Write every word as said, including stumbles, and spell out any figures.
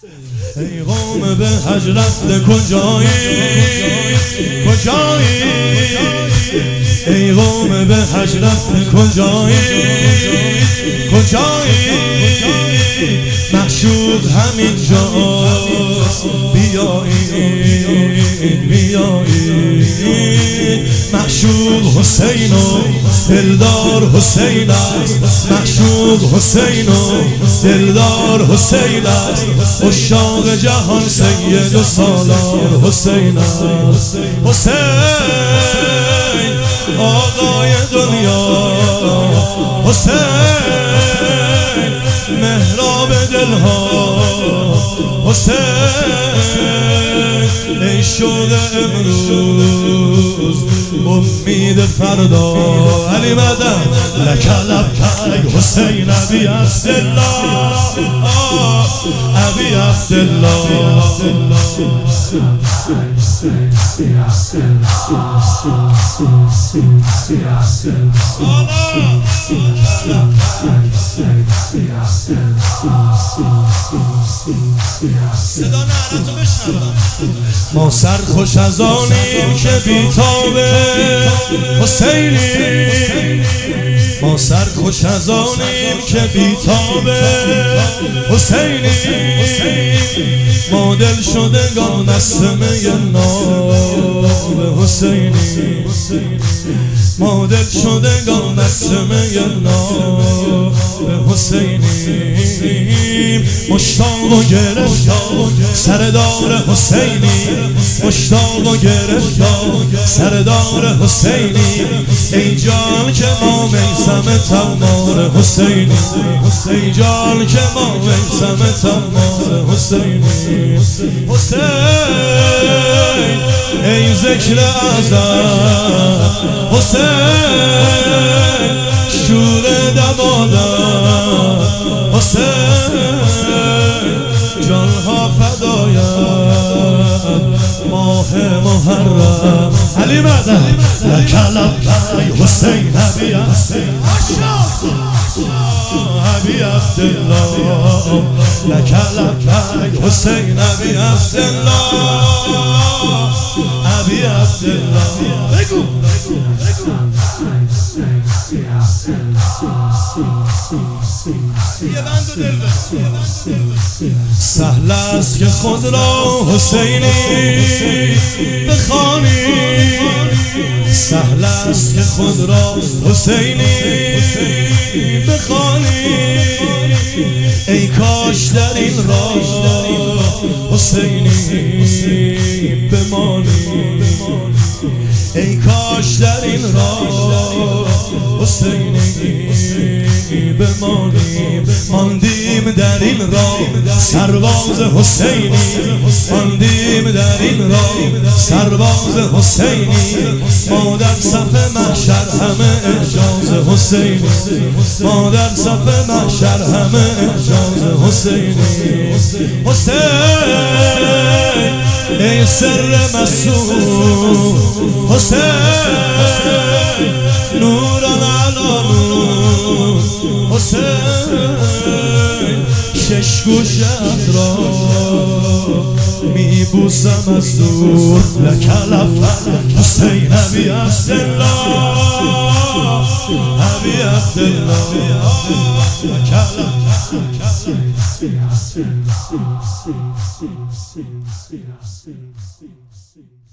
ای قوم به حج رفته کجایی کجایی ای قوم به حج رفته کجایی کجایی معشوق همین جاست بیایید بیایید معشوق حسین و دلدار حسین است معشوق حسین و دلدار حسین است عشاق جهان سید و سالار حسین است حسین آقای دنیا حسین مهراب دلها حسین ای شوق امروز امید فردا علی مدن لک لبیک حسین ابی عبدالله ابی عبدالله ما سرخوش از آنیم که بیتابه حسینی ما سرخوش از آنیم که بیتابه حسینی ما دل شدگان نسمه ناب حسینی ما دل شدگان نسمه ناب حسینی مشتاق و گرفتار سردار حسینی مشتاق و گرفتار سردار حسینی ای جان که ما میثم تمار حسینی ای جان که ما میثم تمار حسینی حسین ای ذکر اعظم حسین شور دمادم حسین جانها فدایت ماه محرم علی مدن لک لبیک حسین ابی ابی عبدالله لک لبیک حسین ابی عبدالله ابی عبدالله بگو سهل است که خود را حسینی بخوانی سهل است که خود را حسینی بخوانی ای کاش در این راه حسینی بمانی ای کاش در این راه حسینی بمانیم ماندیم در این راه سرباز حسینی ماندیم در این راه سرباز حسینی ما در صف محشر همه اعجاز حسینی ما در صف محشر همه اعجاز حسینی حسین ای سر مسعود حسین نوران علی نور حسین شش گوشت را میبوسم از دور لک لبیک حسین ابی عبدالله ابی عبدالله لک لبیک